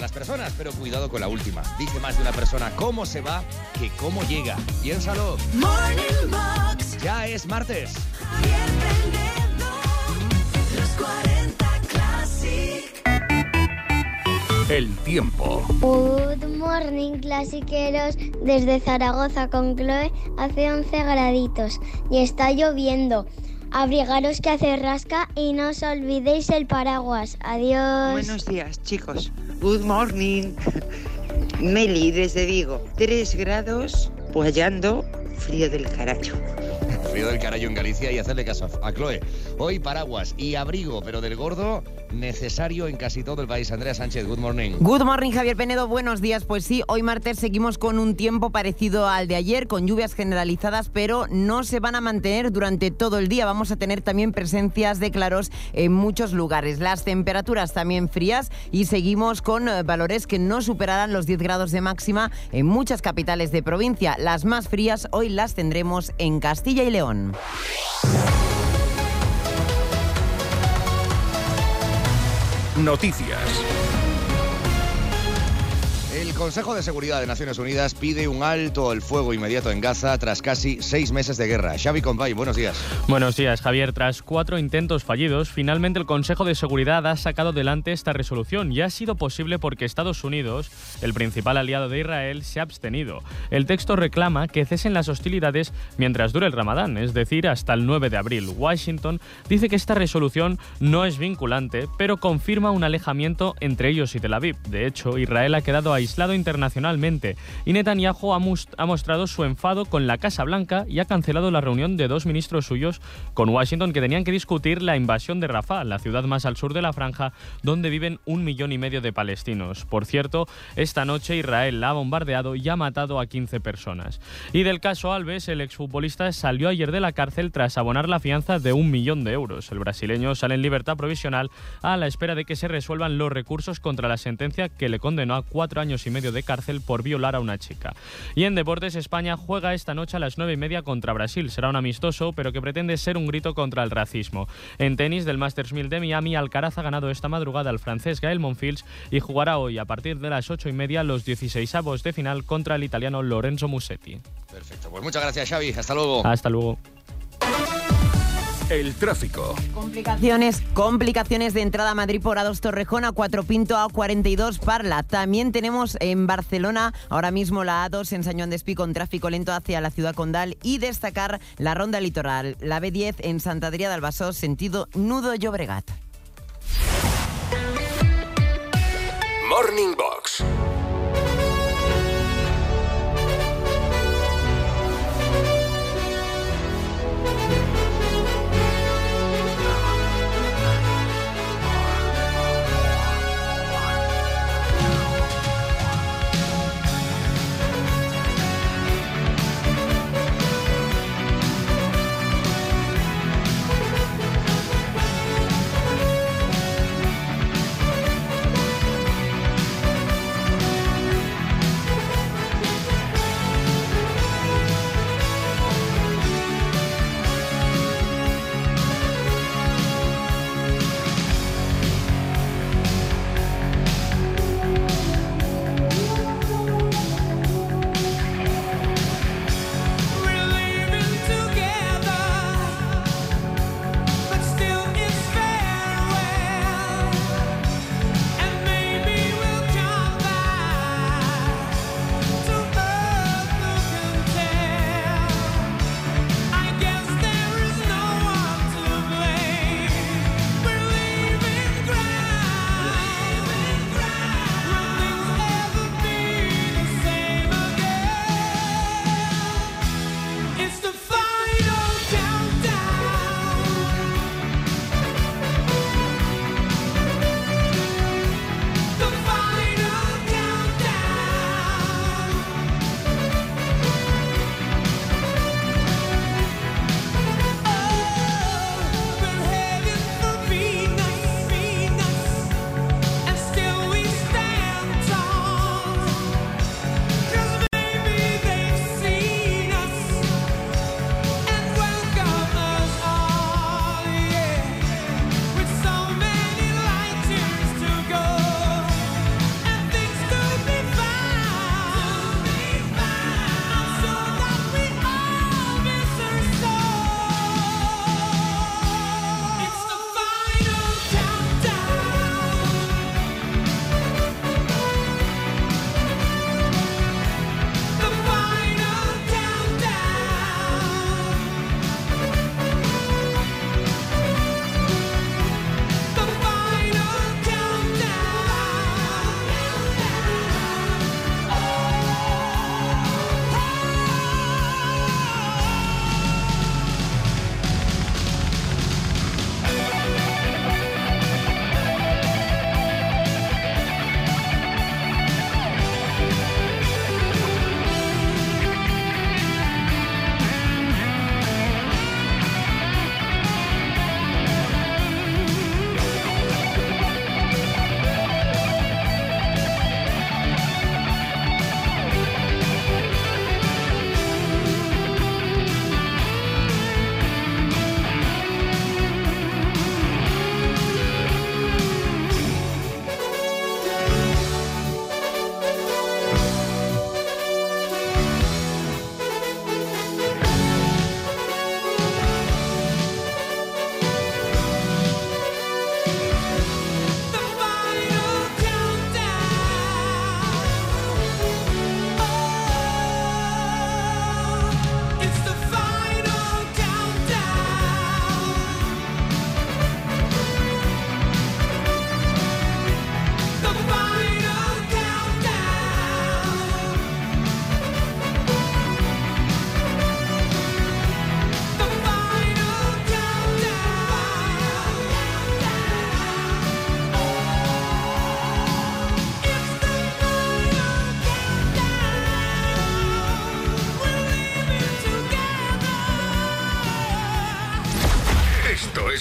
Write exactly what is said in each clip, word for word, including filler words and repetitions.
las personas, pero cuidado con la última. Dice más de una persona cómo se va que cómo llega. Piénsalo. Morning Box. Ya es martes. Javier Penedo, los cuarenta Classic. El tiempo. Good morning, clasiqueros. Desde Zaragoza con Chloe hace once graditos y está lloviendo. Abrigaros que hace rasca y no os olvidéis el paraguas. Adiós. Buenos días, chicos. Good morning. Meli, desde Vigo. Tres grados, playando, frío del carajo. Frío del carajo en Galicia y hacerle caso a Chloe. Hoy paraguas y abrigo, pero del gordo, necesario en casi todo el país. Andrea Sánchez, good morning. Good morning, Javier Penedo, buenos días. Pues sí, hoy martes seguimos con un tiempo parecido al de ayer, con lluvias generalizadas, pero no se van a mantener durante todo el día. Vamos a tener también presencias de claros en muchos lugares. Las temperaturas también frías y seguimos con eh, valores que no superarán los diez grados de máxima en muchas capitales de provincia. Las más frías hoy las tendremos en Castilla y León. Noticias. El Consejo de Seguridad de Naciones Unidas pide un alto al fuego inmediato en Gaza tras casi seis meses de guerra. Xavi Compay, buenos días. Buenos días, Javier. Tras cuatro intentos fallidos, finalmente el Consejo de Seguridad ha sacado adelante esta resolución y ha sido posible porque Estados Unidos, el principal aliado de Israel, se ha abstenido. El texto reclama que cesen las hostilidades mientras dure el Ramadán, es decir, hasta el nueve de abril. Washington dice que esta resolución no es vinculante, pero confirma un alejamiento entre ellos y Tel Aviv. De hecho, Israel ha quedado aislado internacionalmente y Netanyahu ha, mus- ha mostrado su enfado con la Casa Blanca y ha cancelado la reunión de dos ministros suyos con Washington que tenían que discutir la invasión de Rafah, la ciudad más al sur de la franja donde viven un millón y medio de palestinos. Por cierto, esta noche Israel la ha bombardeado y ha matado a quince personas. Y del caso Alves, el exfutbolista salió ayer de la cárcel tras abonar la fianza de un millón de euros. El brasileño sale en libertad provisional a la espera de que se resuelvan los recursos contra la sentencia que le condenó a cuatro años y medio de cárcel por violar a una chica. Y en deportes, España juega esta noche a las nueve y media contra Brasil. Será un amistoso, pero que pretende ser un grito contra el racismo. En tenis del Masters mil de Miami, Alcaraz ha ganado esta madrugada al francés Gael Monfils y jugará hoy a partir de las ocho y media los dieciseisavos de final contra el italiano Lorenzo Musetti. Perfecto, pues muchas gracias, Xavi. Hasta luego. Hasta luego. El tráfico. Complicaciones, complicaciones de entrada a Madrid por A dos Torrejón, A cuatro Pinto, A cuarenta y dos Parla. También tenemos en Barcelona ahora mismo la A dos en San Joan d'Espí con tráfico lento hacia la ciudad condal y destacar la ronda litoral, la B diez en Sant Adrià del Besòs, sentido Nudo Llobregat. Morning Box.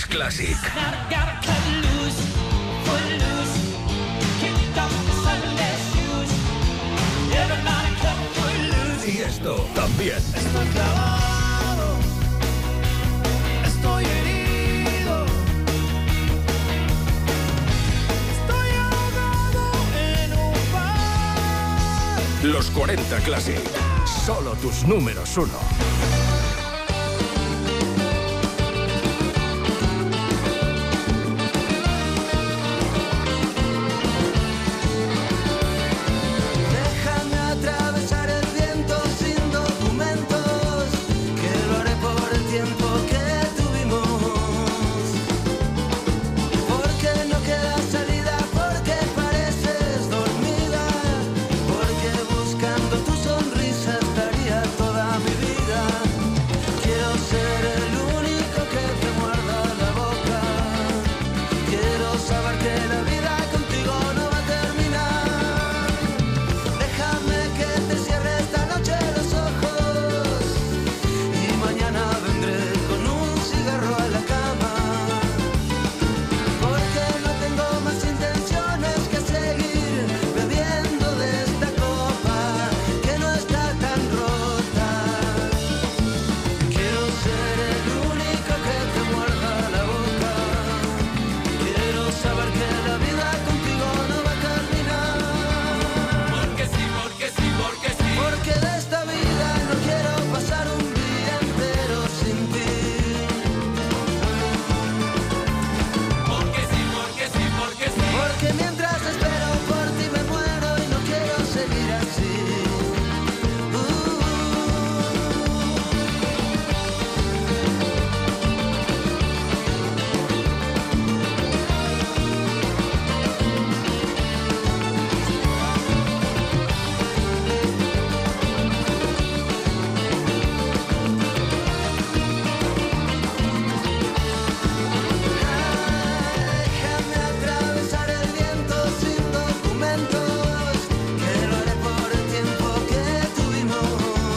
es Classic. Y esto también. Estoy clavado, estoy herido, estoy ahogado en un bar. Los cuarenta Classic. Solo tus números uno. Déjame atravesar el viento sin documentos, que lo haré por el tiempo que tuvimos. Porque no queda salida, porque pareces dormida, porque buscando tu sonrisa estaría toda mi vida. Quiero ser el único que te muerda la boca. Quiero saber que la vida contigo no va a terminar. Déjame que te cierre esta noche los ojos y mañana vendré con un cigarro a la cama. Porque no tengo más intenciones que seguir bebiendo de esta copa que no está tan rota. Quiero ser el único que te muerda la boca. Quiero saber que la vida contigo no va a terminar. Porque sí, porque sí, porque sí. Porque de esta vida no quiero pasar un día entero sin ti. Porque sí, porque sí, porque sí. Porque mientras espero por ti me muero y no quiero seguir así. Uh. Déjame atravesar el viento sin documentos, que lo haré por el tiempo que tuvimos.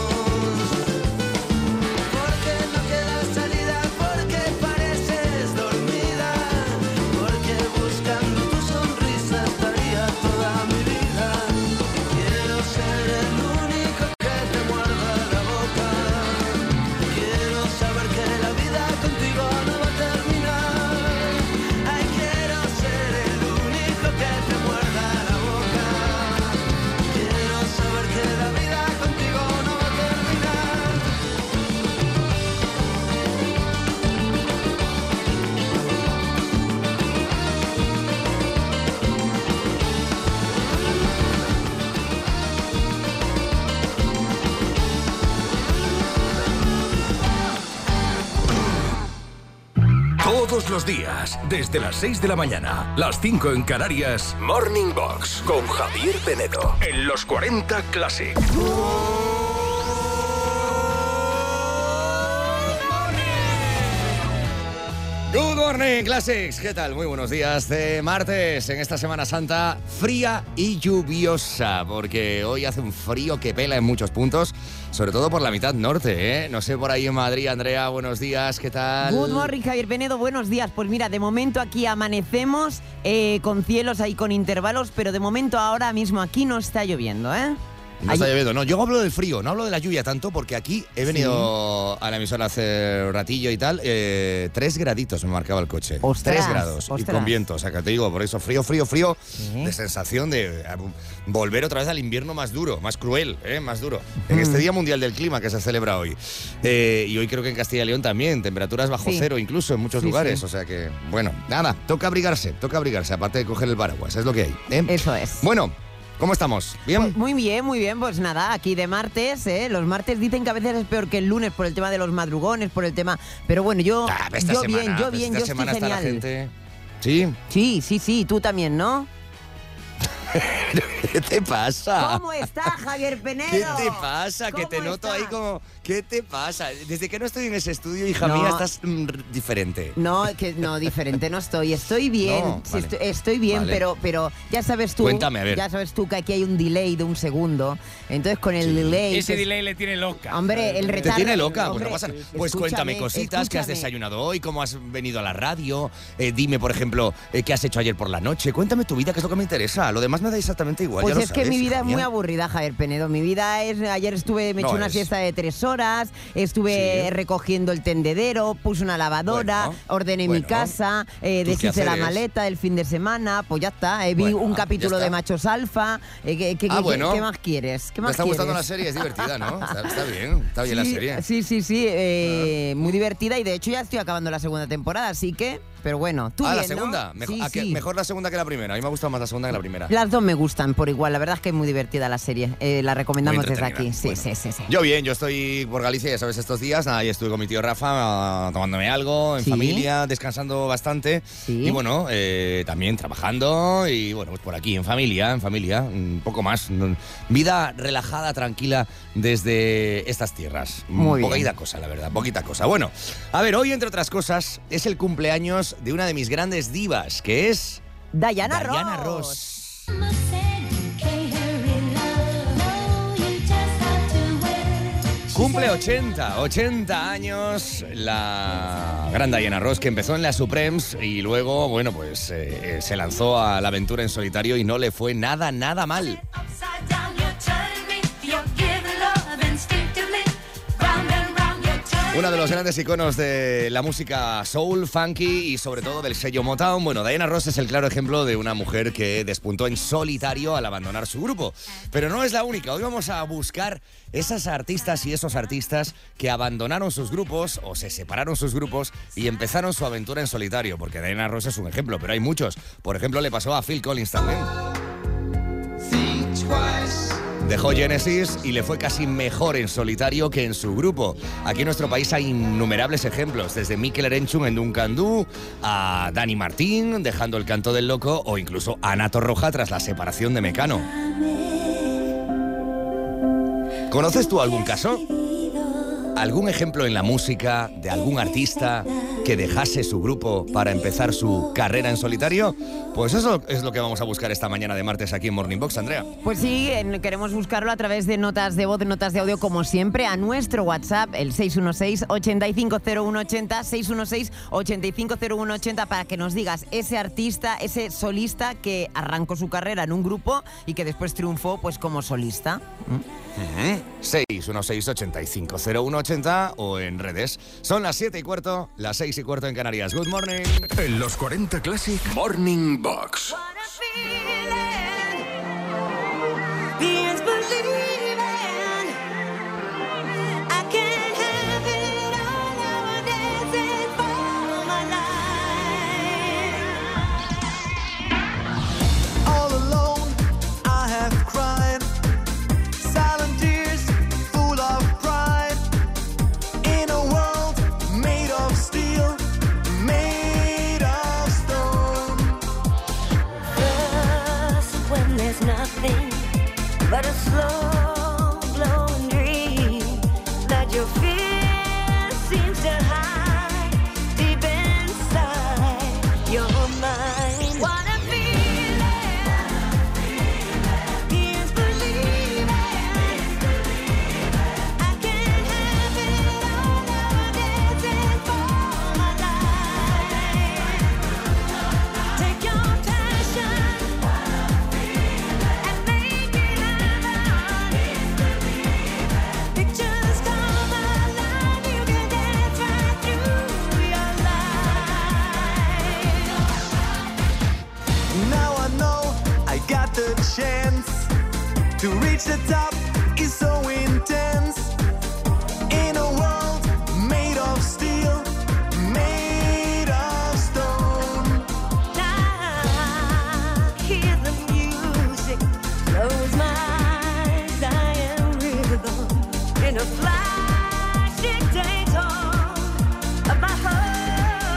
Porque no queda salida, porque pareces dormida, porque buscando tu sonrisa estaría toda mi vida. Quiero ser el único que te muerda la boca. Quiero saber que la vida contigo no va a terminar. Ay, quiero ser el único que te muerda la boca. Quiero saber que la vida contigo no va a terminar. Todos los días, desde las seis de la mañana, las cinco en Canarias, Morning Box con Javier Penedo en los cuarenta Classic. Good morning, Classics. ¿Qué tal? Muy buenos días de martes en esta Semana Santa fría y lluviosa, porque hoy hace un frío que pela en muchos puntos, sobre todo por la mitad norte, ¿eh? No sé, por ahí en Madrid, Andrea, buenos días, ¿qué tal? Good morning, Javier Penedo, buenos días. Pues mira, de momento aquí amanecemos eh, con cielos ahí con intervalos, pero de momento ahora mismo aquí no está lloviendo, ¿eh? No está lloviendo, no. Yo hablo del frío, no hablo de la lluvia tanto, porque aquí he venido sí. a la emisora hace un ratillo y tal. Eh, tres graditos me marcaba el coche. Ostras, tres grados. ostras. Y con viento. O sea, que te digo, por eso frío, frío, frío. Sí. De sensación de uh, volver otra vez al invierno más duro, más cruel, ¿eh? Más duro. Mm. En este Día Mundial del Clima que se celebra hoy. Eh, y hoy creo que en Castilla y León también. Temperaturas bajo sí. cero, incluso en muchos sí, lugares. Sí. O sea que, bueno, nada, toca abrigarse, toca abrigarse, aparte de coger el paraguas. Es lo que hay, ¿eh? Eso es. Bueno. ¿Cómo estamos? ¿Bien? Pues muy bien, muy bien. Pues nada, aquí de martes, ¿eh? Los martes dicen que a veces es peor que el lunes por el tema de los madrugones, por el tema... Pero bueno, yo, ah, esta yo semana, bien, yo bien, esta yo semana estoy está genial. La gente... ¿Sí? Sí, sí, sí, tú también, ¿no? ¿Qué te pasa? ¿Cómo está Javier Penedo? ¿Qué te pasa? Que te ¿Cómo noto está? ahí como... ¿Qué te pasa? Desde que no estoy en ese estudio, hija No. mía, estás mm, diferente. No, que no, diferente no estoy. Estoy bien, No, sí, vale. estoy, estoy bien, Vale. pero, pero ya sabes tú. Cuéntame, a ver. Ya sabes tú que aquí hay un delay de un segundo. Entonces con el Sí. delay. Ese pues, delay le tiene loca. Hombre, el ¿Te retardo. tiene loca? Hombre, Pues no pasa nada. Pues escúchame, cuéntame cositas, ¿qué has escúchame. desayunado hoy? ¿Cómo has venido a la radio? Eh, dime, por ejemplo, eh, ¿qué has hecho ayer por la noche? Cuéntame tu vida, que es lo que me interesa. Lo demás me da exactamente igual. Pues ya lo es que sabes, mi vida hija es muy mía. aburrida, Javier Penedo. Mi vida es... Ayer estuve, me No eché una es. siesta de tres horas, estuve Sí. recogiendo el tendedero, puse una lavadora, Bueno, ordené bueno. mi casa, eh, Tus deshice la quehaceres. maleta del fin de semana, pues ya está. Eh, vi Bueno, un ya capítulo está. de Machos Alfa. Eh, ¿qué, qué- Ah, qué- bueno. ¿Qué más quieres? ¿Qué Me más está gustando la quieres? serie, es divertida, ¿no? Está, está bien, está bien sí, la serie. Sí, sí, sí, eh, muy divertida y de hecho ya estoy acabando la segunda temporada, así que, pero bueno, tú Ah, la bien, ¿no? segunda. Mejo- Sí, ¿a qué? sí. Mejor la segunda que la primera. A mí me ha gustado más la segunda que la primera. Las dos me gustan por igual, la verdad es que es muy divertida la serie, eh, la recomendamos Muy desde entretenida. aquí. Sí, Bueno. sí, sí, sí. Yo bien, yo estoy por Galicia, ya sabes, estos días. Nada, y estuve con mi tío Rafa ah, tomándome algo, en Sí. familia, descansando bastante. Sí. Y bueno, eh, también trabajando y bueno, pues por aquí, en familia, en familia, un poco más. mm, Vida relajada, tranquila desde estas tierras. Muy bien. Poquita cosa, la verdad, poquita cosa. Bueno, a ver, hoy, entre otras cosas, es el cumpleaños de una de mis grandes divas, que es Diana, Diana Ross. Ross. Cumple ochenta, ochenta años la gran Diana Ross, que empezó en la Supremes y luego, bueno, pues eh, eh, se lanzó a la aventura en solitario y no le fue nada, nada mal. Uno de los grandes iconos de la música soul, funky y sobre todo del sello Motown. Bueno, Diana Ross es el claro ejemplo de una mujer que despuntó en solitario al abandonar su grupo. Pero no es la única. Hoy vamos a buscar esas artistas y esos artistas que abandonaron sus grupos o se separaron sus grupos y empezaron su aventura en solitario. Porque Diana Ross es un ejemplo, pero hay muchos. Por ejemplo, le pasó a Phil Collins también. Dejó Genesis y le fue casi mejor en solitario que en su grupo. Aquí en nuestro país hay innumerables ejemplos, desde Mikel Erenchun en Duncan Du, a Dani Martín dejando el canto del loco o incluso a Ana Torroja tras la separación de Mecano. ¿Conoces tú algún caso? ¿Algún ejemplo en la música de algún artista que dejase su grupo para empezar su carrera en solitario? Pues eso es lo que vamos a buscar esta mañana de martes aquí en Morning Box, Andrea. Pues sí, en- queremos buscarlo a través de notas de voz, notas de audio, como siempre, a nuestro WhatsApp, el seis uno seis, ocho cinco cero uno ocho cero, seis uno seis, ocho cinco cero uno ocho cero, para que nos digas ese artista, ese solista que arrancó su carrera en un grupo y que después triunfó pues como solista. ¿Mm? seis uno seis, ocho cinco cero uno ocho cero o en redes. Son las siete y cuarto, las seis y cuarto en Canarias. Good morning. En los cuarenta Classic Morning Box. All alone, I have cried. Silent tears, full of pride. In a world made of steel, made of stone. Just when there's nothing but a slow glowing dream that your fear seems to hide deep inside your mind. What a feeling is believing. I can't have it all nowadays. It's for my life. Take your passion and make it happen. Pictures come alive. You can dance right through your life. Now I know I got the chance to reach the top. Is so intense. In a world made of steel, made of stone. I hear the music, close my eyes, I am rhythm in a flashing daytone of my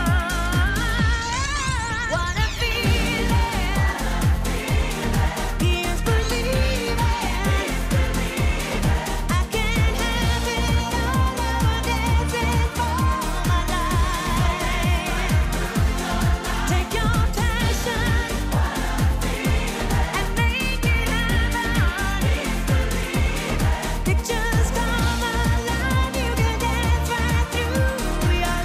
heart. What a feeling Pictures come alive, you can dance right through your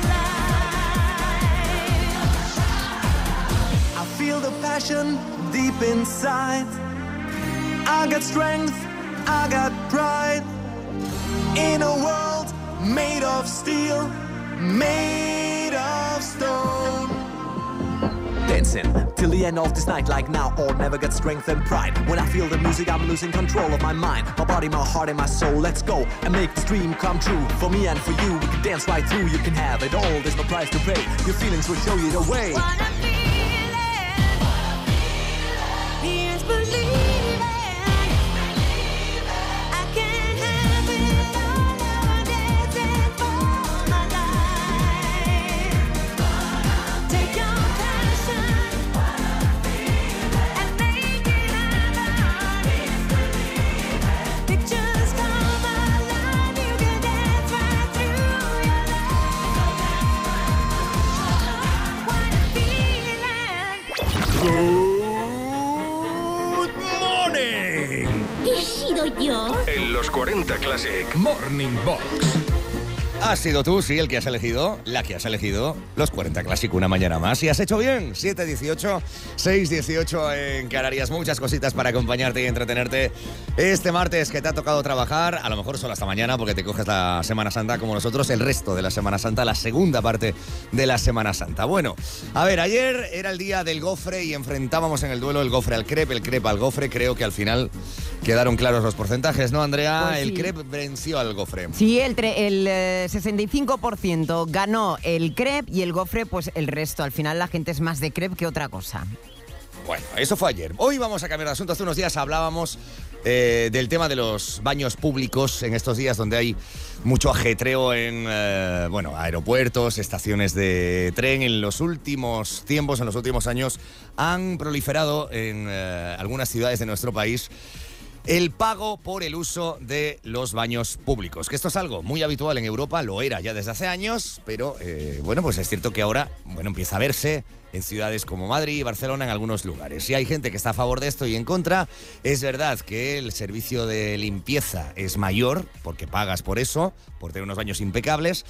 life. I feel the passion deep inside. I got strength, I got pride. In a world made of steel, made of stone. Dancing till the end of this night, like now or never, get strength and pride. When I feel the music, I'm losing control of my mind, my body, my heart, and my soul. Let's go and make this dream come true. For me and for you, we can dance right through. You can have it all, there's no price to pay. Your feelings will show you the way. Wanna feel it, here's believing. I can have it all, now I'm dancing for my life. Take your passion and make it happen. Pictures come alive, you can dance right through your life. What a feeling. Good morning. ¿He sido yo? En los cuarenta Classic Morning Box. Has sido tú, sí, el que has elegido, la que has elegido los cuarenta Clásico una mañana más. Y has hecho bien. siete dieciocho, seis dieciocho en Canarias. Muchas cositas para acompañarte y entretenerte este martes que te ha tocado trabajar. A lo mejor solo hasta mañana porque te coges la Semana Santa como nosotros, el resto de la Semana Santa, la segunda parte de la Semana Santa. Bueno, a ver, ayer era el día del gofre y enfrentábamos en el duelo el gofre al crepe, el crepe al gofre. Creo que al final quedaron claros los porcentajes, ¿no, Andrea? Pues sí. El crepe venció al gofre. Sí, el, tre- el eh, sesenta y cinco por ciento ganó el crepe y el gofre, pues el resto. Al final la gente es más de crepe que otra cosa. Bueno, eso fue ayer. Hoy vamos a cambiar de asunto. Hace unos días hablábamos eh, del tema de los baños públicos en estos días donde hay mucho ajetreo en eh, bueno, aeropuertos, estaciones de tren. En los últimos tiempos, en los últimos años, han proliferado en eh, algunas ciudades de nuestro país el pago por el uso de los baños públicos, que esto es algo muy habitual en Europa, lo era ya desde hace años, pero eh, bueno, pues es cierto que ahora bueno, empieza a verse en ciudades como Madrid y Barcelona en algunos lugares. Y hay gente que está a favor de esto y en contra. Es verdad que el servicio de limpieza es mayor, porque pagas por eso, por tener unos baños impecables.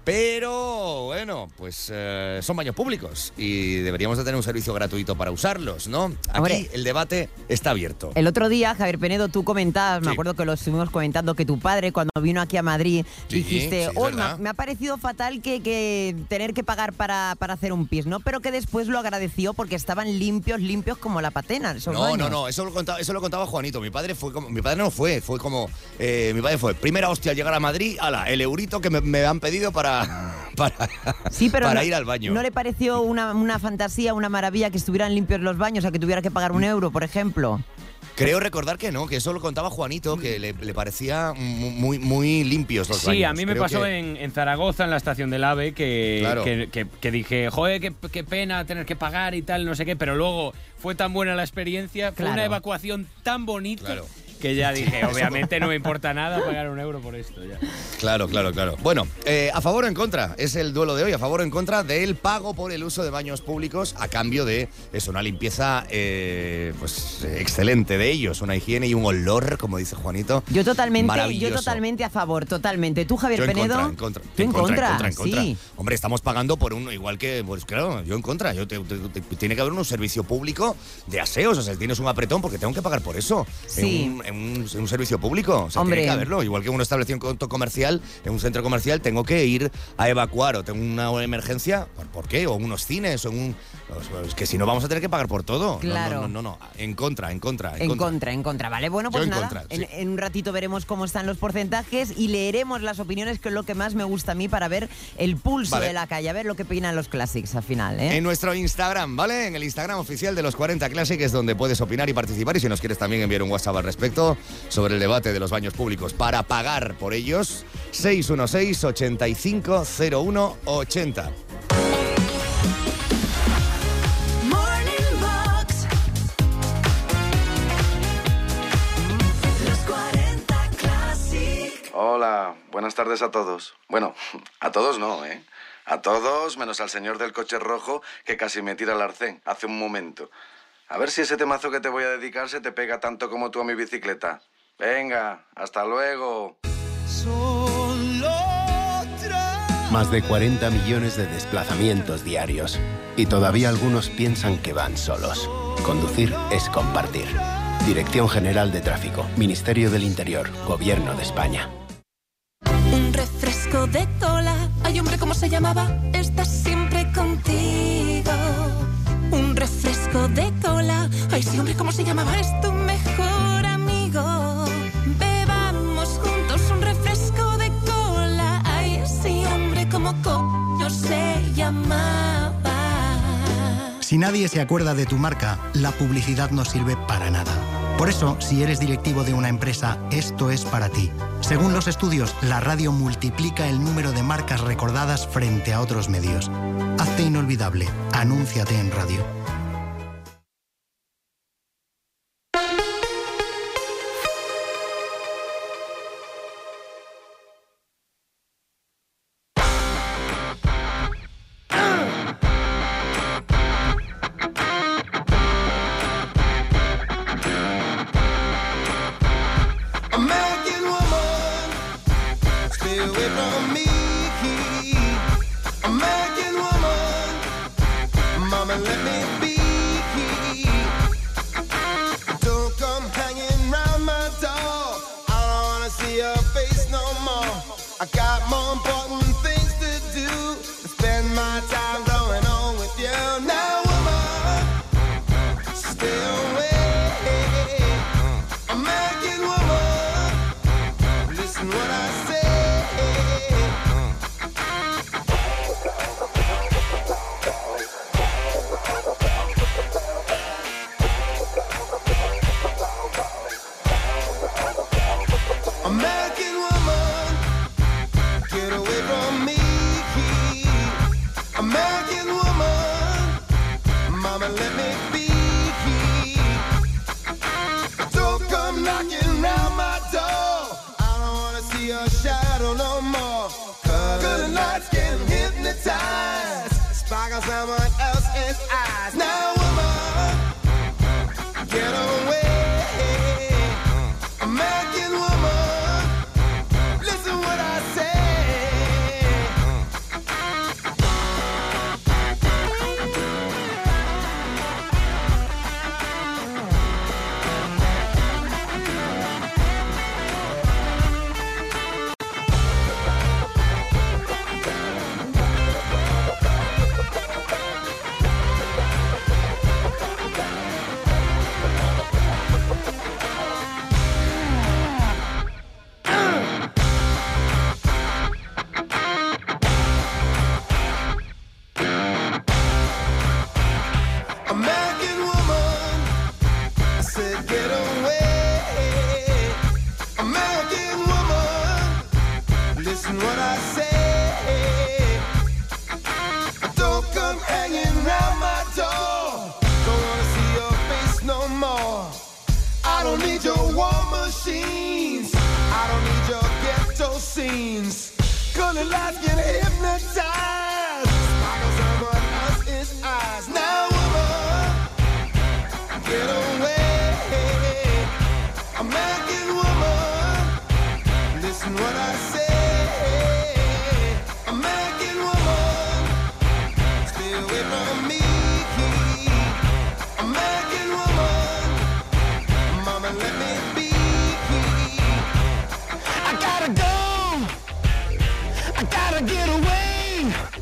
Pero, bueno, pues eh, son baños públicos y deberíamos de tener un servicio gratuito para usarlos, ¿no? Aquí Hombre, el debate está abierto. El otro día, Javier Penedo, tú comentabas, Sí. me acuerdo que lo estuvimos comentando, que tu padre cuando vino aquí a Madrid Sí, dijiste, sí, es "Oh, me, verdad. ha- me ha parecido fatal que, que tener que pagar para, para hacer un pis", ¿no? Pero que después lo agradeció porque estaban limpios, limpios como la patena. Esos No, baños. no, no, eso lo contaba, eso lo contaba Juanito. Mi padre fue como, mi padre no fue, fue como, eh, mi padre fue, primera hostia al llegar a Madrid, ala, el eurito que me, me han pedido para, para, Sí, pero para no, ir al baño. ¿no le pareció una, una fantasía, una maravilla que estuvieran limpios los baños, a que tuviera que pagar un euro, por ejemplo? Creo recordar que no, que eso lo contaba Juanito, que le, le parecía mu- muy, muy limpios los baños. Sí, a mí me Creo pasó que- en, en Zaragoza, en la estación del AVE, que, Claro. que, que- que dije, joder, qué, qué pena tener que pagar y tal, no sé qué, pero luego fue tan buena la experiencia, fue Claro. una evacuación tan bonita Claro. que ya dije, obviamente no me importa nada pagar un euro por esto. Ya. Claro, claro, claro. Bueno, eh, ¿a favor o en contra? Es el duelo de hoy. ¿A favor o en contra del pago por el uso de baños públicos a cambio de eso, una limpieza eh, pues excelente de ellos, una higiene y un olor, como dice Juanito? Yo totalmente, yo maravilloso. totalmente a favor, totalmente. ¿Tú, Javier Yo en Penedo? contra, en contra. Tú en contra, en contra, en contra. sí. Hombre, estamos pagando por uno, igual que, pues claro, yo en contra. Yo te- te- te- tiene que haber un servicio público de aseos, o sea, tienes un apretón porque tengo que pagar por eso. Sí. En un, en un- en un servicio público. O sea, Hombre. tiene que haberlo. Igual que en un establecimiento comercial, en un centro comercial, tengo que ir a evacuar o tengo una emergencia. ¿Por, por qué? O unos cines, o un. Es que si no vamos a tener que pagar por todo. No, Claro. No, no, no, no. En contra, en contra. En, En contra. contra, en contra. Vale, bueno, Yo pues en nada, contra, en, sí. en un ratito veremos cómo están los porcentajes y leeremos las opiniones, que es lo que más me gusta a mí para ver el pulso Vale. de la calle, a ver lo que opinan los Classics al final, ¿eh? En nuestro Instagram, ¿vale? En el Instagram oficial de los cuarenta Classic es donde puedes opinar y participar. Y si nos quieres también enviar un WhatsApp al respecto sobre el debate de los baños públicos para pagar por ellos, seis uno seis, ocho cinco cero uno ocho cero. Morning Box. Los cuarenta Classic. Hola, buenas tardes a todos. Bueno, a todos no, ¿eh? A todos, menos al señor del coche rojo que casi me tira al arcén hace un momento. A ver si ese temazo que te voy a dedicar se te pega tanto como tú a mi bicicleta. Venga, hasta luego. Más de cuarenta millones de desplazamientos diarios. Y todavía algunos piensan que van solos. Conducir es compartir. Dirección General de Tráfico, Ministerio del Interior, Gobierno de España. Un refresco de cola. Ay, hombre, ¿cómo se llamaba? Estás siempre contigo. Un refresco de cola. Ay, sí, hombre, ¿cómo se llamaba? Es tu mejor amigo. Bebamos juntos un refresco de cola. Ay, sí, hombre, ¿cómo coño se llamaba? Si nadie se acuerda de tu marca, la publicidad no sirve para nada. Por eso, si eres directivo de una empresa, esto es para ti. Según los estudios, la radio multiplica el número de marcas recordadas frente a otros medios. Hazte inolvidable. Anúnciate en radio. I gotta get away.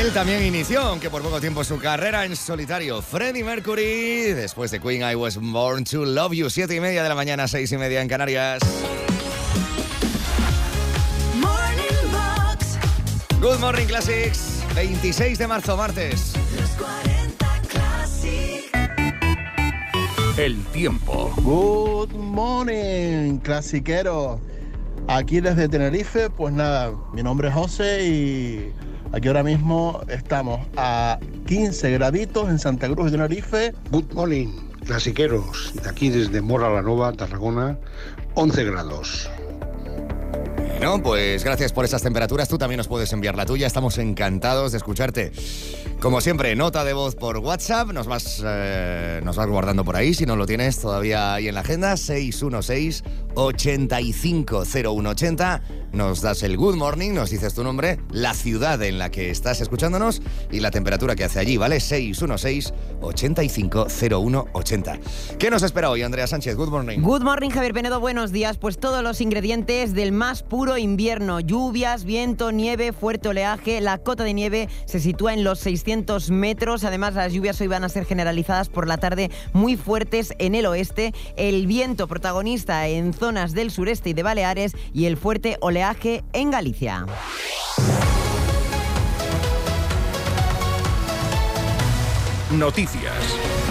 Él también inició, aunque por poco tiempo, su carrera en solitario. Freddie Mercury, después de Queen, I Was Born to Love You. Siete y media de la mañana, seis y media en Canarias. Morning Box. Good Morning Classics, veintiséis de marzo, martes. Los cuarenta Classic. El tiempo. Good morning, clasiquero. Aquí desde Tenerife, pues nada, mi nombre es José y aquí ahora mismo estamos a quince graditos en Santa Cruz de Tenerife. Good morning, clasiqueros. De aquí desde Mora la Nova, Tarragona, once grados. Bueno, pues gracias por esas temperaturas. Tú también nos puedes enviar la tuya. Estamos encantados de escucharte. Como siempre, nota de voz por WhatsApp. Nos vas, eh, nos vas guardando por ahí. Si no lo tienes todavía ahí en la agenda, seis uno seis, ocho cinco cero uno ocho cero. Nos das el good morning, nos dices tu nombre, la ciudad en la que estás escuchándonos y la temperatura que hace allí, ¿vale? seis uno seis, ocho cinco cero uno ocho cero. ¿Qué nos espera hoy, Andrea Sánchez? Good morning. Good morning, Javier Penedo. Buenos días. Pues todos los ingredientes del más puro invierno. Lluvias, viento, nieve, fuerte oleaje. La cota de nieve se sitúa en los seiscientos metros. Además, las lluvias hoy van a ser generalizadas por la tarde, muy fuertes en el oeste. El viento protagonista en zonas del sureste y de Baleares y el fuerte oleaje en Galicia. Noticias.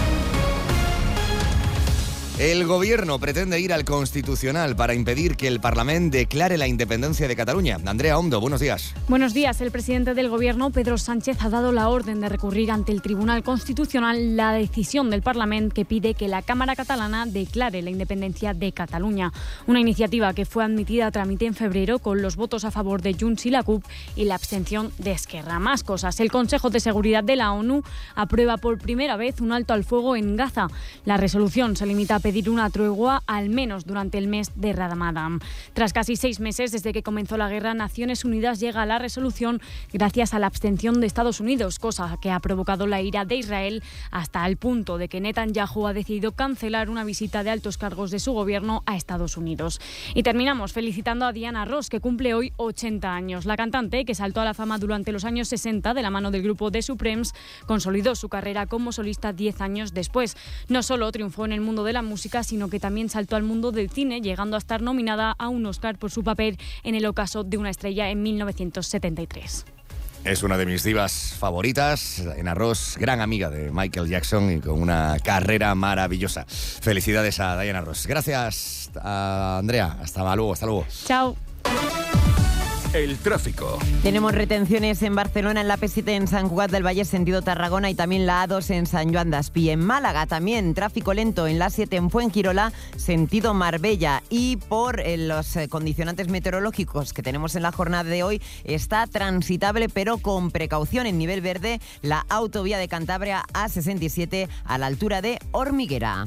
El gobierno pretende ir al Constitucional para impedir que el Parlamento declare la independencia de Cataluña. Andrea Hondo, buenos días. Buenos días. El presidente del Gobierno, Pedro Sánchez, ha dado la orden de recurrir ante el Tribunal Constitucional la decisión del Parlamento que pide que la Cámara catalana declare la independencia de Cataluña. Una iniciativa que fue admitida a trámite en febrero con los votos a favor de Junts y la C U P y la abstención de Esquerra. Más cosas. El Consejo de Seguridad de la ONU aprueba por primera vez un alto al fuego en Gaza. La resolución se limita a pedir una tregua al menos durante el mes de Ramadán. Tras casi seis meses desde que comenzó la guerra, Naciones Unidas llega a la resolución gracias a la abstención de Estados Unidos, cosa que ha provocado la ira de Israel hasta el punto de que Netanyahu ha decidido cancelar una visita de altos cargos de su gobierno a Estados Unidos. Y terminamos felicitando a Diana Ross, que cumple hoy ochenta años. La cantante, que saltó a la fama durante los años sesenta de la mano del grupo The Supremes, consolidó su carrera como solista diez años después. No solo triunfó en el mundo de la música, sino que también saltó al mundo del cine, llegando a estar nominada a un Oscar por su papel en El ocaso de una estrella en mil novecientos setenta y tres. Es una de mis divas favoritas, Diana Ross, gran amiga de Michael Jackson y con una carrera maravillosa. Felicidades a Diana Ross. Gracias, a Andrea. Hasta luego, hasta luego. Chao. El tráfico. Tenemos retenciones en Barcelona, en la P siete en San Cugat del Valle, sentido Tarragona, y también la A dos en San Joan d'Espí. En Málaga también tráfico lento en la A siete en Fuengirola, sentido Marbella. Y por eh, los eh, condicionantes meteorológicos que tenemos en la jornada de hoy, está transitable pero con precaución. En nivel verde, la autovía de Cantabria A sesenta y siete a la altura de Hormiguera.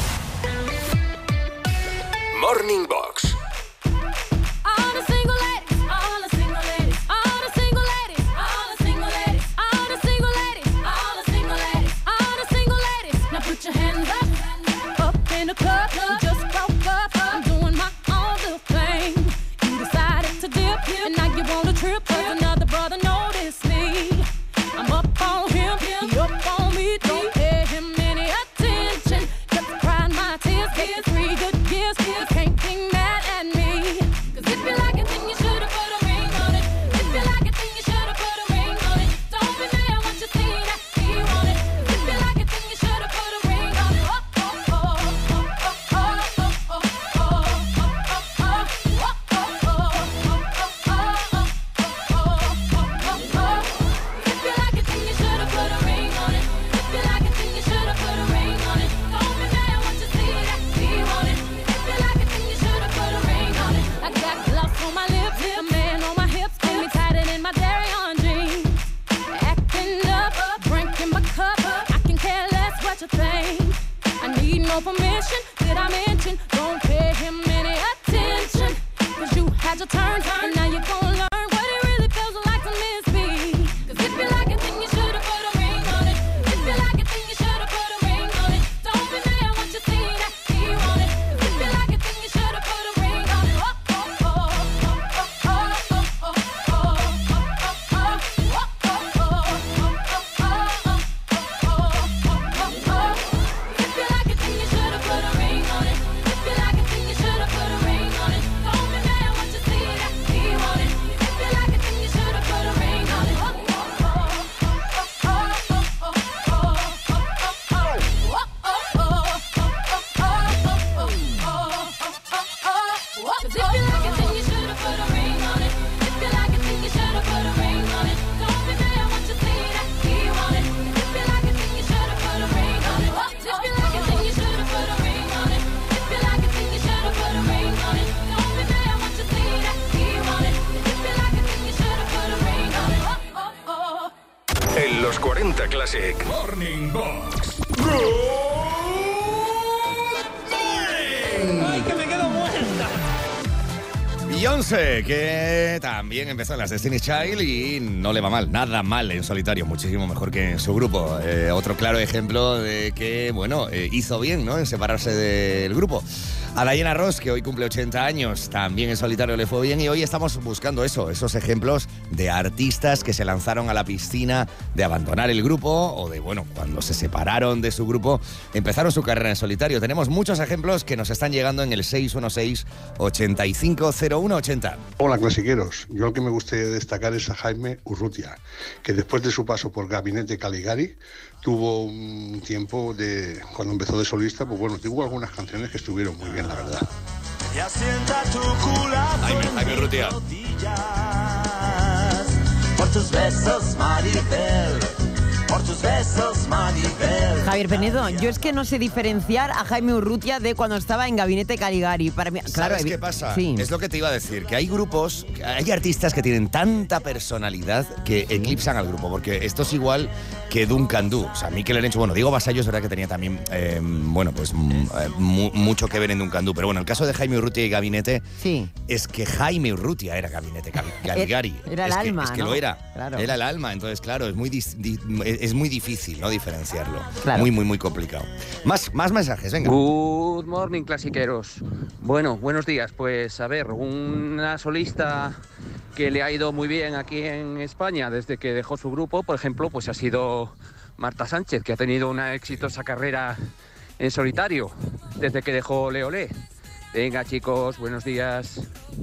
Morning Box. Permission, did I mention? Don't pay him any attention. Cause you had your turn, and now you're gonna learn what it really feels like to miss me. Cause if you like it, then you should've put a ring on it. If you like it, then you should've put a ring on it. Don't be mad once you see that he want it. Cause if you like it, then you should've put a ring on it. Oh, oh, oh, oh, oh, oh, oh, oh, oh, oh, oh, oh, oh, oh. cuarenta Classic Morning Box. ¡Ay, que me quedo muerta! Beyoncé, que también empezó en las Destiny's Child y no le va mal, nada mal en solitario, muchísimo mejor que en su grupo. Eh, otro claro ejemplo de que, bueno, eh, hizo bien, ¿no?, en separarse del grupo. A Diana Ross, que hoy cumple ochenta años, también en solitario le fue bien y hoy estamos buscando eso, esos ejemplos de artistas que se lanzaron a la piscina de abandonar el grupo o de, bueno, cuando se separaron de su grupo, empezaron su carrera en solitario. Tenemos muchos ejemplos que nos están llegando en el seis uno seis, ochenta y cinco cero uno ochenta. Hola, clasiqueros. Yo lo que me gustaría destacar es a Jaime Urrutia, que después de su paso por Gabinete Caligari tuvo un tiempo de, cuando empezó de solista, pues bueno, tuvo algunas canciones que estuvieron muy bien, la verdad. Y asienta tu culazo Jaime, Jaime Urrutia. Por tus besos, Maribel. Por tus besos, Maribel. Javier Penedo, yo es que no sé diferenciar a Jaime Urrutia de cuando estaba en Gabinete Caligari. Para mí, claro, ¿sabes qué pasa? Sí. Es lo que te iba a decir, que hay grupos, hay artistas que tienen tanta personalidad que eclipsan al grupo, porque esto es igual que Duncan Du. O sea, Mikel Erenchun, bueno, Diego Vasallo es verdad que tenía también, eh, bueno, pues mu mucho que ver en Duncan Du, pero bueno, el caso de Jaime Urrutia y Gabinete, sí, es que Jaime Urrutia era Gabinete Caligari. Era el es alma, que, es que ¿no? lo era, Claro. Era el alma, entonces claro, es muy, dis, di, es muy difícil, ¿no?, diferenciarlo. Claro. Muy, muy, muy complicado. Más, más mensajes, venga. Good morning, clasiqueros. Bueno, buenos días. Pues a ver, una solista que le ha ido muy bien aquí en España desde que dejó su grupo, por ejemplo, pues ha sido Marta Sánchez, que ha tenido una exitosa carrera en solitario desde que dejó Ole Ole. Venga, chicos, buenos días.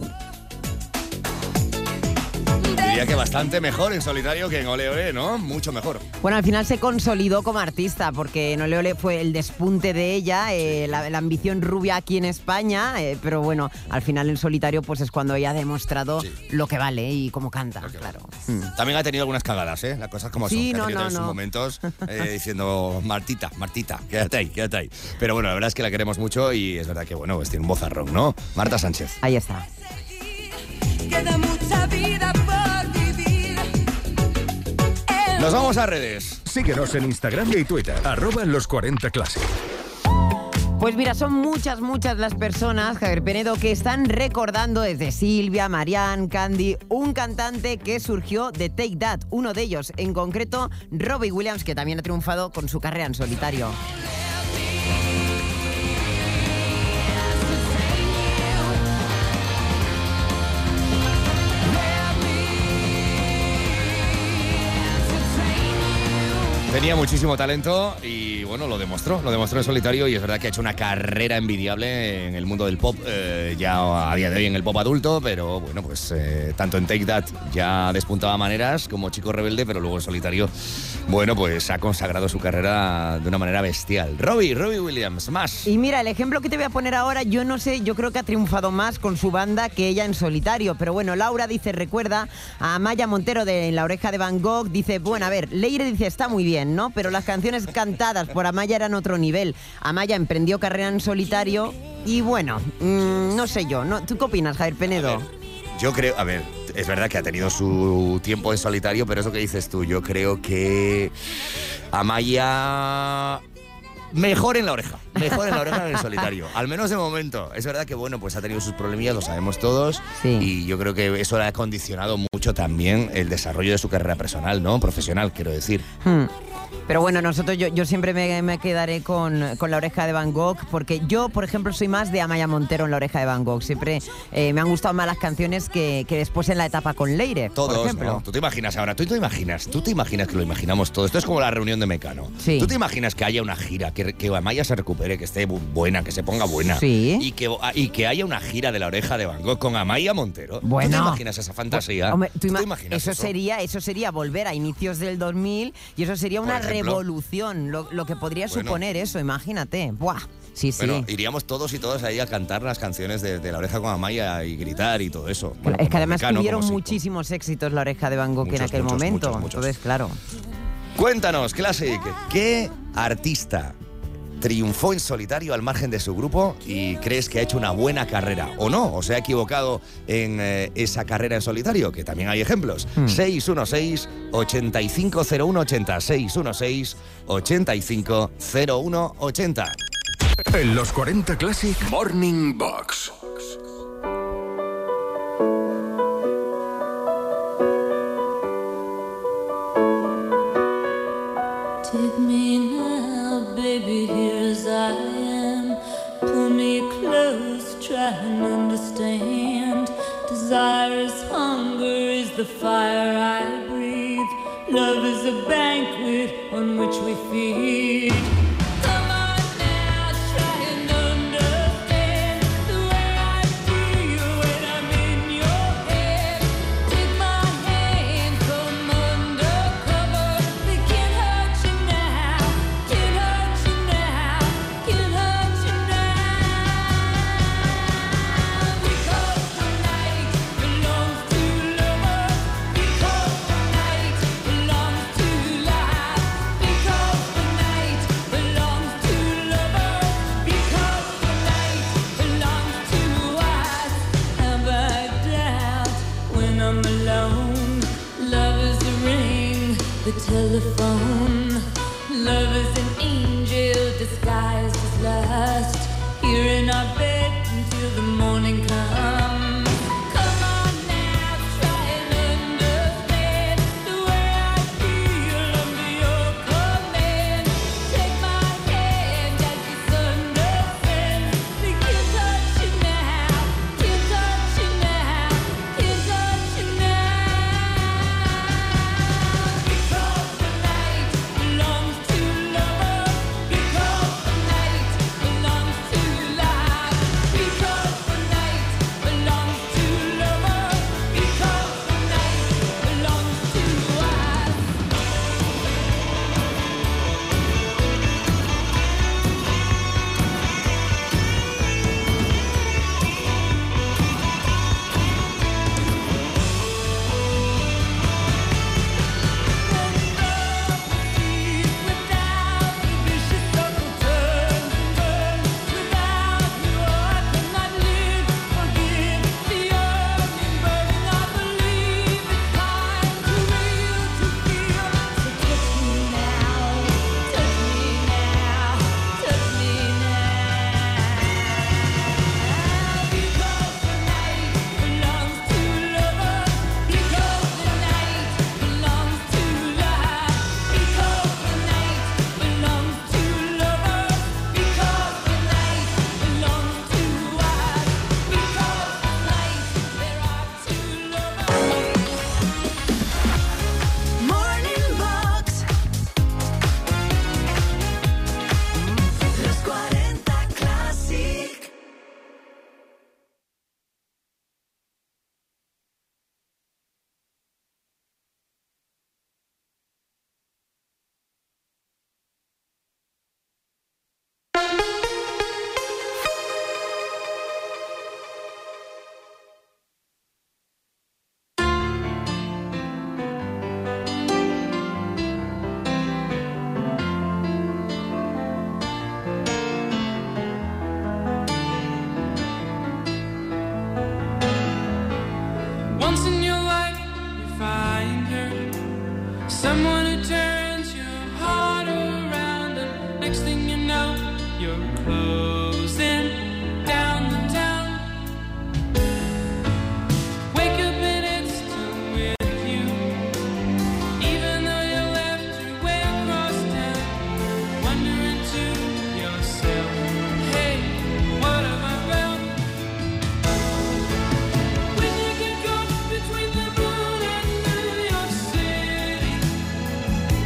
Diría que bastante mejor en solitario que en Ole Ole, ¿no? Mucho mejor. Bueno, al final se consolidó como artista, porque en Ole Ole fue el despunte de ella, eh, la, la ambición rubia aquí en España, eh, pero bueno, al final en solitario pues es cuando ella ha demostrado sí. lo que vale y cómo canta, claro. Mm. También ha tenido algunas cagadas, ¿eh? Las cosas como sí, son. no, que ha tenido no, en sus no. momentos eh, diciendo, Martita, Martita, quédate ahí, quédate ahí. Pero bueno, la verdad es que la queremos mucho y es verdad que, bueno, pues tiene un vozarrón, ¿no? Marta Sánchez. Ahí está. Queda mucha vida por vivir. Nos vamos a redes. Síguenos en Instagram y Twitter, arroba los cuarenta Classic. Pues mira, son muchas, muchas las personas, Javier Penedo, que están recordando desde Silvia, Marianne, Candy, un cantante que surgió de Take That, uno de ellos, en concreto Robbie Williams, que también ha triunfado con su carrera en solitario. Tenía muchísimo talento y bueno, lo demostró, lo demostró en solitario y es verdad que ha hecho una carrera envidiable en el mundo del pop, eh, ya a día de hoy en el pop adulto, pero bueno, pues eh, tanto en Take That ya despuntaba maneras como Chico Rebelde, pero luego en solitario, bueno, pues ha consagrado su carrera de una manera bestial. Robbie, Robbie Williams, más. Y mira, el ejemplo que te voy a poner ahora, yo no sé, yo creo que ha triunfado más con su banda que ella en solitario, pero bueno, Laura dice, recuerda a Amaya Montero de En la oreja de Van Gogh, dice, bueno, a ver, Leire dice, está muy bien, ¿no? Pero las canciones cantadas por Amaya eran otro nivel. Amaya emprendió carrera en solitario y bueno, mmm, no sé yo, ¿no? ¿Tú qué opinas, Javier Penedo? Yo creo, a ver, es verdad que ha tenido su tiempo en solitario, pero eso que dices tú, yo creo que Amaya mejor en la oreja, mejor en la oreja que en solitario, al menos de momento. Es verdad que, bueno, pues ha tenido sus problemillas, lo sabemos todos, sí. Y yo creo que eso le ha condicionado mucho también el desarrollo de su carrera personal, ¿no? Profesional, quiero decir. Hmm. Pero bueno, nosotros, yo, yo siempre me, me quedaré con, con La oreja de Van Gogh, porque yo, por ejemplo, soy más de Amaya Montero en La oreja de Van Gogh. Siempre eh, me han gustado más las canciones que, que después en la etapa con Leire, Todos, por ejemplo. ¿no? Tú te imaginas ahora, tú te imaginas, tú te imaginas que lo imaginamos todo. Esto es como la reunión de Mecano. Sí. Tú te imaginas que haya una gira, que, que Amaya se recupere, que esté buena, que se ponga buena. Sí. Y que, y que haya una gira de La oreja de Van Gogh con Amaya Montero. Bueno. ¿Tú te imaginas esa fantasía? Hombre, ¿tú ¿Tú ima te imaginas eso, eso? Sería, eso sería volver a inicios del dos mil y eso sería una revolución. Lo, lo que podría Bueno. suponer eso, imagínate. Buah. Sí, sí. Bueno, iríamos todos y todas ahí a cantar las canciones de, de La oreja con Amaya y gritar y todo eso. Bueno, es que como además Mecano, tuvieron como si- muchísimos éxitos La oreja de Van Gogh Muchos, en aquel muchos, momento. muchos, muchos. Entonces, claro. Cuéntanos, Classic, ¿qué artista triunfó en solitario al margen de su grupo y crees que ha hecho una buena carrera, o no, o se ha equivocado en eh, esa carrera en solitario, que también hay ejemplos. Hmm. seis uno seis, ocho cinco cero uno ocho cero, seis uno seis, ocho cinco cero uno ocho cero. En los cuarenta Classic Morning Box. Take me now, baby, here as I am. Pull me close, try and understand. Desire is hunger, is the fire I breathe. Love is a banquet on which we feed. Come on now, try and understand the way I feel when I'm in your head. Take my hand, come undercover. They can't hurt you now, can't hurt you now, can't hurt you now. Because the night belongs to lovers. Because the night belongs to life. Because the night belongs to lovers. Because the night belongs to us. Have I doubt when I'm alone? Love is the ring, the telephone. Love is an angel disguised as lust. Here in our bed until the morning comes. Come on now, try and understand the way I feel under your command. Take my hand as the sun descends. They can't touch you now, can't touch you now, can't touch you now. Because the night belongs to lovers. Because the night belongs to life. Because the night belongs to lovers. Because the night belongs to us. Morning Box. Los cuarenta Classic. Once in your life, you find her, someone who turns your heart around, and next thing you know, you're closing down the town. Wake up and it's still with you, even though you left your way across town. Wondering to yourself, hey, what have I found? When you get caught between the moon and New York City,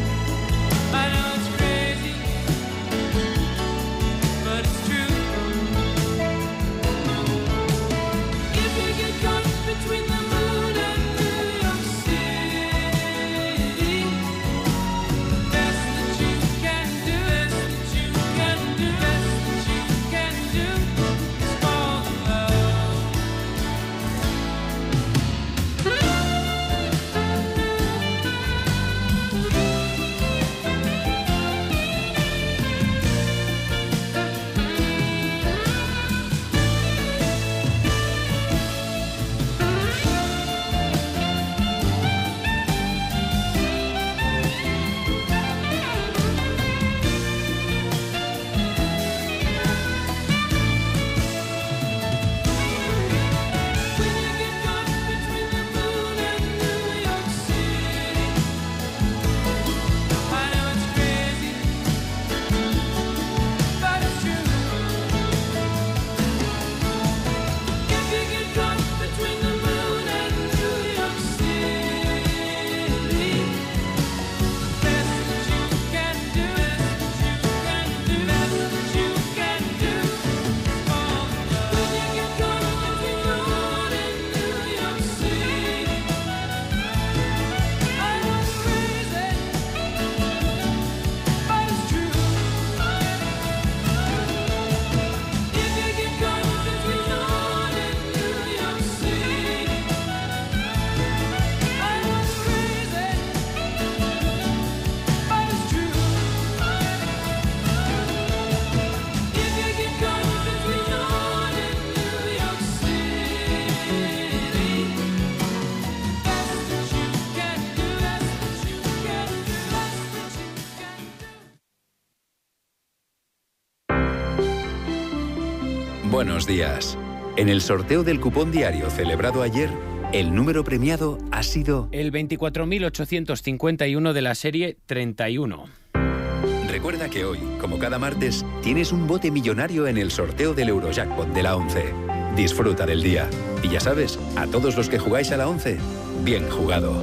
Buenos días. En el sorteo del cupón diario celebrado ayer, el número premiado ha sido el veinticuatro mil ochocientos cincuenta y uno de la serie treinta y uno. Recuerda que hoy, como cada martes, tienes un bote millonario en el sorteo del Eurojackpot de la once. Disfruta del día. Y ya sabes, a todos los que jugáis a la once, bien jugado.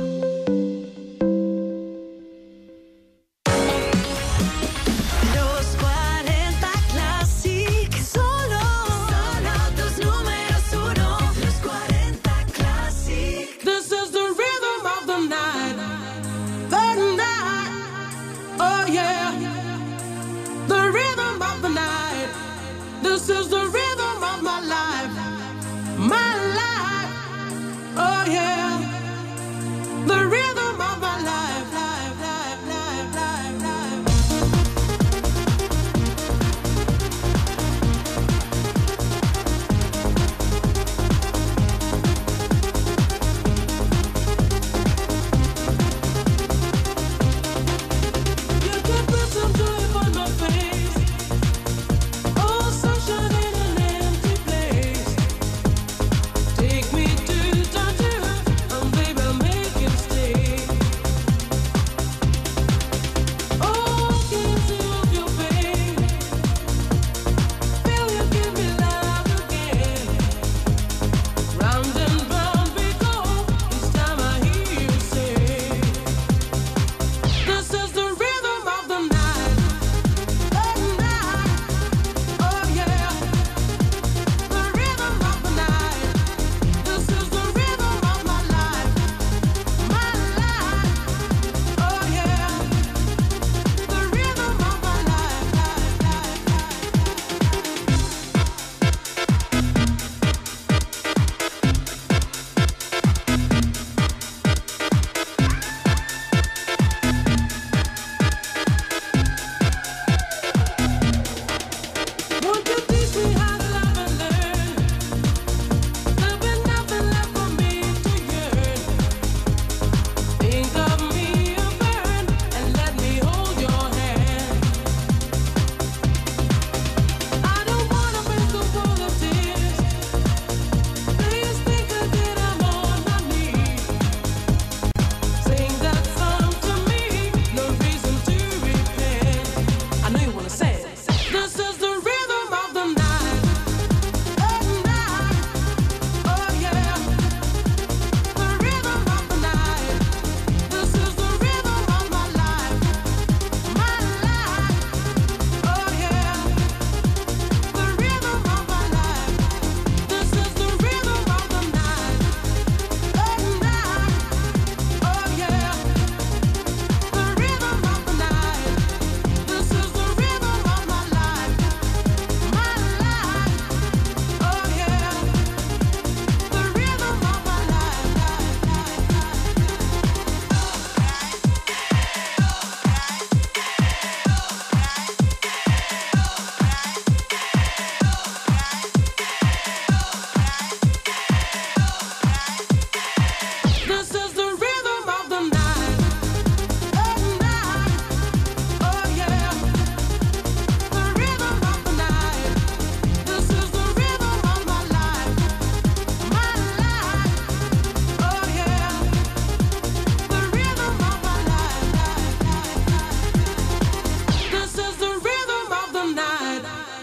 Los cuarenta Classic, solo, solo tus números uno. Los cuarenta Classic. This is the rhythm of the night, the night, oh yeah. The rhythm of the night. This is the rhythm of my life, my life, oh yeah. The rhythm of my life, life, life, life, life, life. You can put some joy on my face. Oh, sunshine in an empty place. Take me to Tangier, and baby, make it stay. Oh, can't you of your pain? Feel you give me love again. Round and round we go. Each time I hear you say, this is the rhythm of the night, the night, oh yeah. The rhythm of the night. This is the rhythm of my life, my life, oh yeah. The rhythm of my life, life, life, Won't you teach me how to love and learn? There'll be nothing left for me to yearn. Think of me a burn and let me hold your hand. I don't wanna make a full of tears. Please think again, I'm on my knees. Sing that song to me, no reason to repent. I know you wanna say it. This is the rhythm of the night, the night, oh yeah. The rhythm of the night. This is the rhythm of my life, my life, oh yeah. The rhythm of my life. This is the rhythm of the night, the night, oh yeah. The rhythm of the night. This is the rhythm of my life, my life, oh yeah. The rhythm of my This is the rhythm of the night, the night, oh yeah. The rhythm of the night. This is the rhythm of my life, my life, oh yeah. The rhythm of my life, life, life, life. This is the rhythm of the night.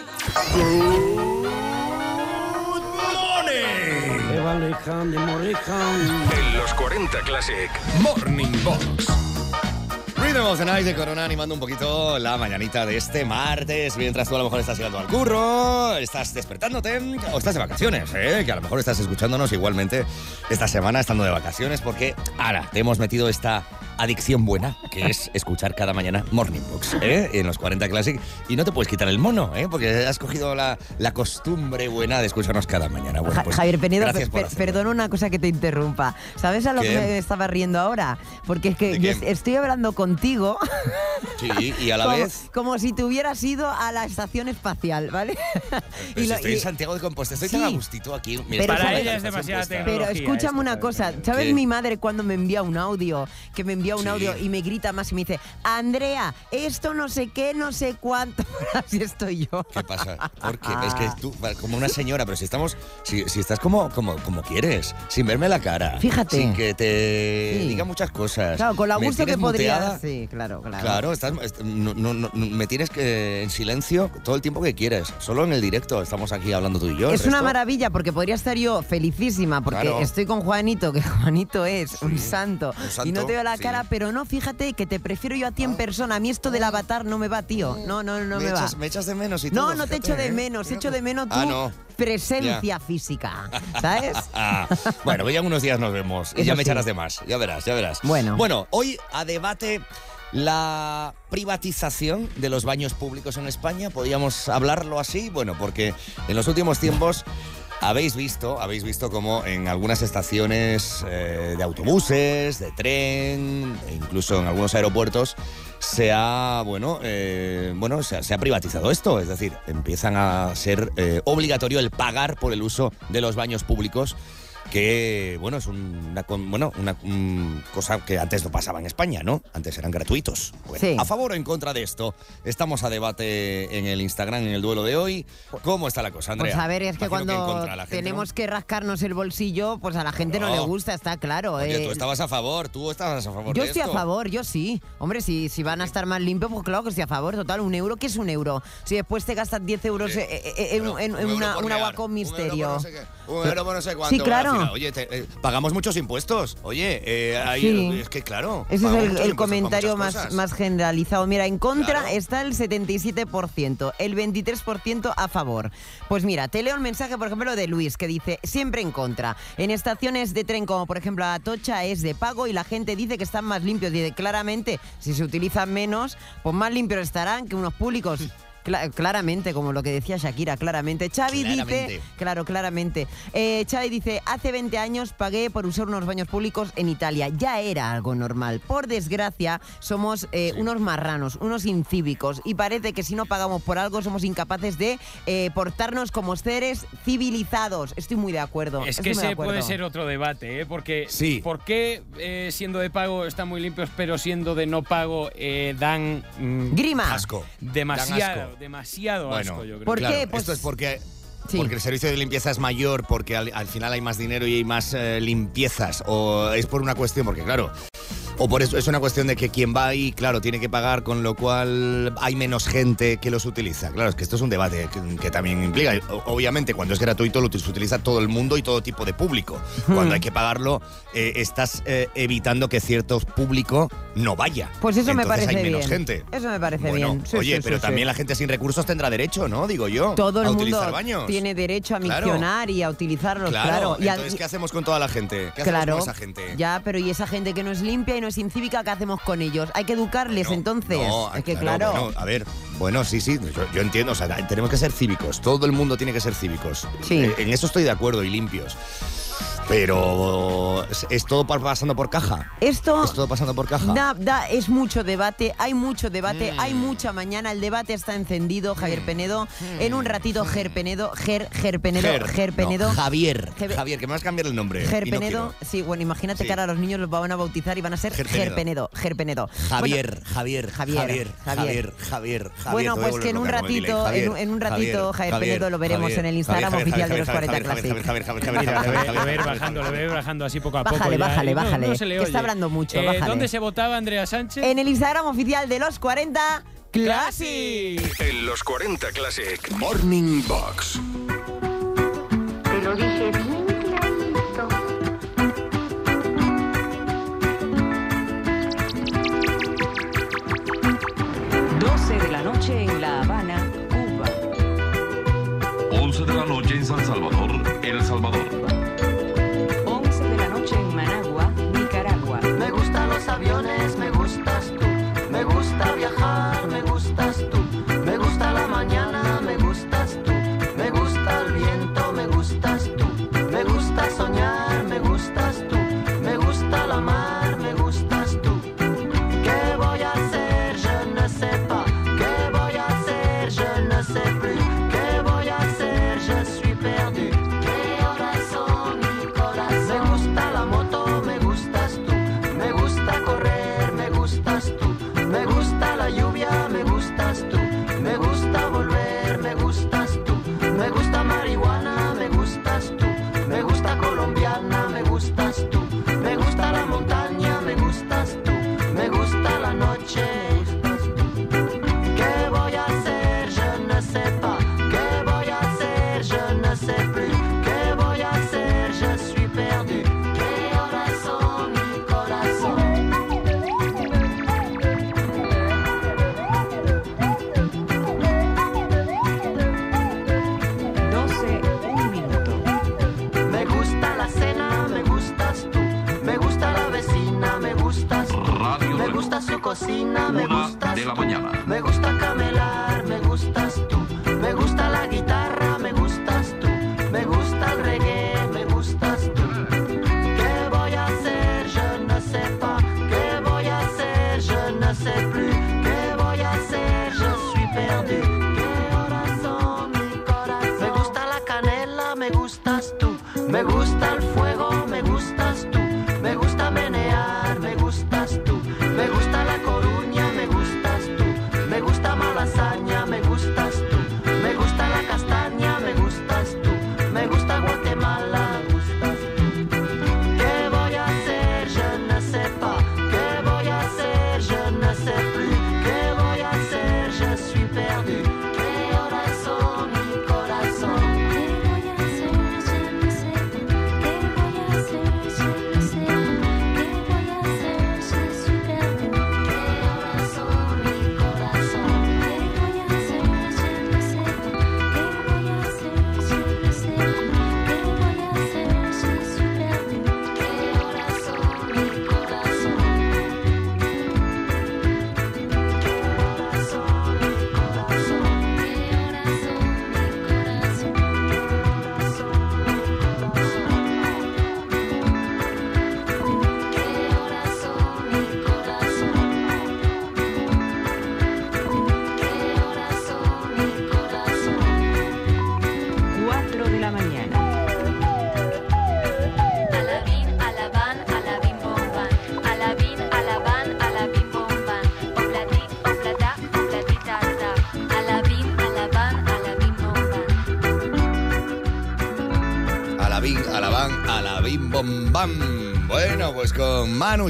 En los cuarenta Classic Morning Box. Rhythm of the Night de Corona animando un poquito la mañanita de este martes, mientras tú a lo mejor estás llegando al curro, estás despertándote o estás de vacaciones, ¿eh? Que a lo mejor estás escuchándonos igualmente esta semana estando de vacaciones porque ahora te hemos metido esta adicción buena que es escuchar cada mañana Morning Box, ¿eh? En los cuarenta Classic y no te puedes quitar el mono, ¿eh? Porque has cogido la, la costumbre buena de escucharnos cada mañana. Bueno, pues, Javier Penedo, gracias por per- hacerlo. perdona una cosa que te interrumpa. ¿Sabes a lo ¿Qué? que me estaba riendo ahora? Porque es que ¿De yo qué? estoy hablando contigo Sí, y a la como, vez... Como si te hubieras ido a la estación espacial, ¿vale? Pero Y si lo- estoy y- en Santiago de Compostela, estoy Sí. tan a gustito aquí. Mira, Pero esta para está ella es puesta. demasiada Pero tecnología escúchame una cosa, ¿sabes ¿Qué? mi madre cuando me envía un audio? Que me envía un Sí. audio y me grita más y me dice, Andrea, esto no sé qué, no sé cuánto. Así estoy yo. ¿Qué pasa? Porque es que tú, como una señora, pero si estamos, si, si estás como, como, como quieres, sin verme la cara, Fíjate. sin que te Sí. diga muchas cosas. Claro, con la me gusto que tienes podría. muteada. Sí, claro, claro. Claro, estás, est- no, no, no, me tienes que en silencio todo el tiempo que quieres. Solo en el directo estamos aquí hablando tú y yo. el Es una resto- maravilla porque podría estar yo felicísima porque Claro. estoy con Juanito, que Juanito es un, santo, santo, y no te veo la sí. cara, pero no, fíjate que te prefiero yo a ti en persona. A mí esto del avatar no me va, tío. No, no, no me, me, va. echas, me echas de menos y No, todo, no te fíjate, echo de ¿eh? menos, echo de menos tu Ah, no. presencia Ya. física, ¿sabes? Ah, bueno, pues ya en unos días nos vemos y Eso ya me sí. echarás de más. Ya verás, ya verás. Bueno. Bueno, hoy a debate la privatización de los baños públicos en España. ¿Podríamos hablarlo así? Bueno, porque en los últimos tiempos habéis visto, habéis visto como en algunas estaciones eh, de autobuses, de tren, e incluso en algunos aeropuertos, se ha, bueno, eh, bueno, se ha, se ha privatizado esto. Es decir, empiezan a ser eh, obligatorio el pagar por el uso de los baños públicos, que, bueno, es una, con- bueno, una mm, cosa que antes no pasaba en España, ¿no? Antes eran gratuitos. Bueno, Sí. ¿a favor o en contra de esto? Estamos a debate en el Instagram, en el duelo de hoy. ¿Cómo está la cosa, Andrea? Pues a ver, es que Imagino en cuando contra, la gente, tenemos ¿no? que rascarnos el bolsillo, pues a la gente no, No. le gusta, está claro. Oye, eh. tú estabas a favor, tú estabas a favor Yo de estoy a esto. favor, yo sí. Hombre, si, si van a estar más limpios, pues claro que estoy a favor. Total, un euro, ¿qué es un euro? Si después te gastas diez euros eh, eh, eh, en, Bueno, en- un en euro una, por un agua mear, con un euro por misterio. no sé qué, Un euro por no sé cuánto. Sí, claro. al final. Oye, te- eh, pagamos muchos impuestos. Oye, eh, ahí, Sí. es que claro. Ese es pagamos el, muchos el impuestos para comentario muchas más, cosas. más generalizado. Mira, en contra Claro. está el setenta y siete por ciento, el veintitrés por ciento a favor. Pues mira, te leo un mensaje, por ejemplo, de Luis, que dice, siempre en contra. En estaciones de tren, como por ejemplo Atocha, es de pago y la gente dice que están más limpios. Dice, claramente, si se utilizan menos, pues más limpios estarán que unos públicos. Cla- claramente, como lo que decía Shakira, claramente. Xavi Claramente. dice, claro, claramente. Eh, Xavi dice, hace veinte años pagué por usar unos baños públicos en Italia. Ya era algo normal. Por desgracia, somos eh, unos marranos, unos incívicos. Y parece que si no pagamos por algo, somos incapaces de eh, portarnos como seres civilizados. Estoy muy de acuerdo. Es estoy que muy de ese puede acuerdo. ser otro debate, ¿eh? Porque Sí. ¿por qué eh, siendo de pago están muy limpios, pero siendo de no pago eh, dan mm, Grima. Asco. demasiado, Dan asco. demasiado Bueno, asco, yo creo. ¿por claro, qué? Pues- esto es porque... Sí. Porque el servicio de limpieza es mayor, porque al, al final hay más dinero y hay más eh, limpiezas, o es por una cuestión, porque claro, o por eso es una cuestión de que quien va ahí, claro, tiene que pagar, con lo cual hay menos gente que los utiliza. Claro, es que esto es un debate que, que también implica. O- Obviamente, cuando es gratuito lo se utiliza todo el mundo y todo tipo de público. Cuando hay que pagarlo, eh, estás eh, evitando que cierto público no vaya. Pues eso me Entonces parece hay menos bien. gente. Eso me parece Bueno, bien. Sí, oye, sí, pero sí, también sí. la gente sin recursos tendrá derecho, ¿no? Digo yo, Todo el a mundo utilizar baños. tiene derecho a Claro. miccionar y a utilizarlos, claro. Claro, Y a- entonces, ¿qué hacemos con toda la gente? ¿Qué hacemos Claro, con esa gente? ya, pero ¿y esa gente que no es limpia y no es incívica, qué hacemos con ellos? Hay que educarles entonces. No, es que claro, bueno, a ver, bueno, sí, sí, yo, yo entiendo, o sea, tenemos que ser cívicos, todo el mundo tiene que ser cívicos. Sí. Eh, En eso estoy de acuerdo y limpios. Pero es, es todo pa- pasando por caja. esto Es todo pasando por caja. da, da- es mucho debate, hay mucho debate, Mm. hay mucha mañana, el debate está encendido, Javier Penedo. En un ratito, Ger Penedo, Ger, Ger Penedo, Ger, Ger no, Penedo. Javier, Ger- Javier, que me vas a cambiar el nombre. Ger y no Penedo, quiero. sí, bueno, imagínate Sí. que ahora los niños los van a bautizar y van a ser Ger Ger Penedo. Penedo, Ger Penedo. Javier, Bueno, Javier, Javier, Javier, Javier. Javier, Javier, Javier. Bueno, te voy a pues que en un volver loca con el ratito, delay. en un- en un ratito, Javier Penedo lo veremos Javier, en el Instagram Javier, oficial Javier, de los Javier, cuarenta Javier, Classic. Javier, Javier, Javier, Mira, le Javier, ve, Javier, le ve ir Javier, bajando, le ve ir bajando así poco a Bájale, poco. ya, bájale, y no- bájale, no se le que está oye. hablando mucho, Eh, bájale. ¿Dónde se votaba Andrea Sánchez? En el Instagram oficial de los cuarenta Classic. En los cuarenta Classic Morning Box. Te lo dije bien clarito. doce de la noche en La Habana, Cuba. once de la noche en San Salvador, El Salvador. once de la noche en Managua, Nicaragua. Me gustan los aviones, me gustas tú. Me gusta viajar, me gustas tú. Me gusta la mañana, me gustas tú. Me gusta el viento, me gustas tú. Me gusta soñar, me gustas tú. Me gusta la mar, me gustas tú. ¿Qué voy a hacer? Je cocina, me Una gustas de la tú. mañana. Me gusta camelar, me gustas tú. Me gusta la guitarra, me gustas tú. Me gusta el reggae, me gustas tú. ¿Qué voy a hacer? Je ne sais pas. ¿Qué voy a hacer? Je ne sais plus. ¿Qué voy a hacer? Je suis perdu. ¿Qué horas son, mi corazón? Me gusta la canela, me gustas tú. Me gusta el fuego, me gustas tú. Me gusta menear, me gustas tú. Me gusta La Coruña, me gustas tú. Me gusta Malasaña, me gustas tú. Me gusta la castaña, me gustas tú. Me gusta Guatemala, me gustas tú. ¿Qué voy a hacer? Je ne sais pas. ¿Qué voy a hacer? Je ne sais plus. ¿Qué voy a hacer? Je suis perdu. ¿Qué horas son, mi corazón? ¿Qué voy a hacer? Je ne sais pas. ¿Qué voy a hacer? Je ne sais pas. ¿Qué voy a hacer? Je suis perdu. ¿Qué horas son, mi corazón? ¿Qué voy a hacer? Je ne sais pas. ¿Qué voy a hacer? Je ne sais pas. ¿Qué voy a hacer? Je suis perdu. ¿Qué horas son, mi corazón? cuatro de la mañana. Alabín, alabán, alabín, bomban. Alabín, alabán, alabín, bomban. Oblatí, oblatá, oblatita, ta. Alabín, alabán, alabín, bomban. Alabín, alabán, alabín, bom, bam. Bueno, pues con Manu